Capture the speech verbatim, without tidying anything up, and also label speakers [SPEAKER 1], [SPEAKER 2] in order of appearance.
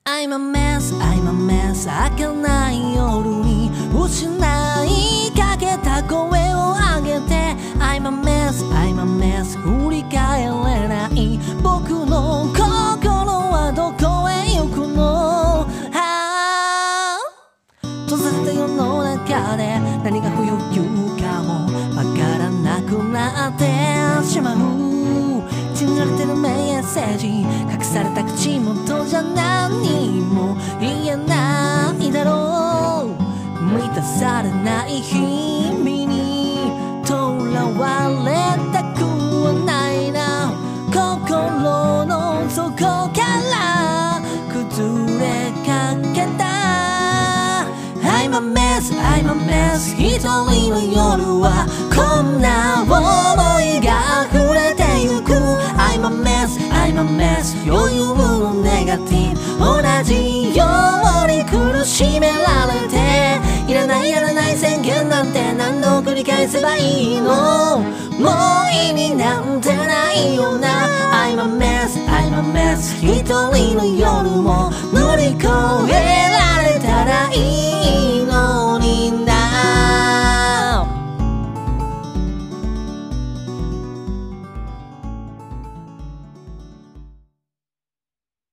[SPEAKER 1] I'm a mess, I'm a mess 明けない夜に失いかけた声を上げて I'm a mess, I'm a mess 振り返れない僕の心はどこへ行くの、はあ、閉ざした世の中で何が不要かもわからなくなってしまう。信じられてるメッセージ隠された口元じゃ何も言えないだろう。満たされない日々にとらわれたくはないな。心の底から崩れかけた I'm a mess, I'm a mess 一人の夜はこんな思いが溢れてゆく。I'm a mess, I'm a mess 余裕のネガティブ同じように苦しめられていらないやらない宣言なんて何度繰り返せばいいの。もう意味なんてないよな。I'm a mess, I'm a mess 一人の夜も乗り越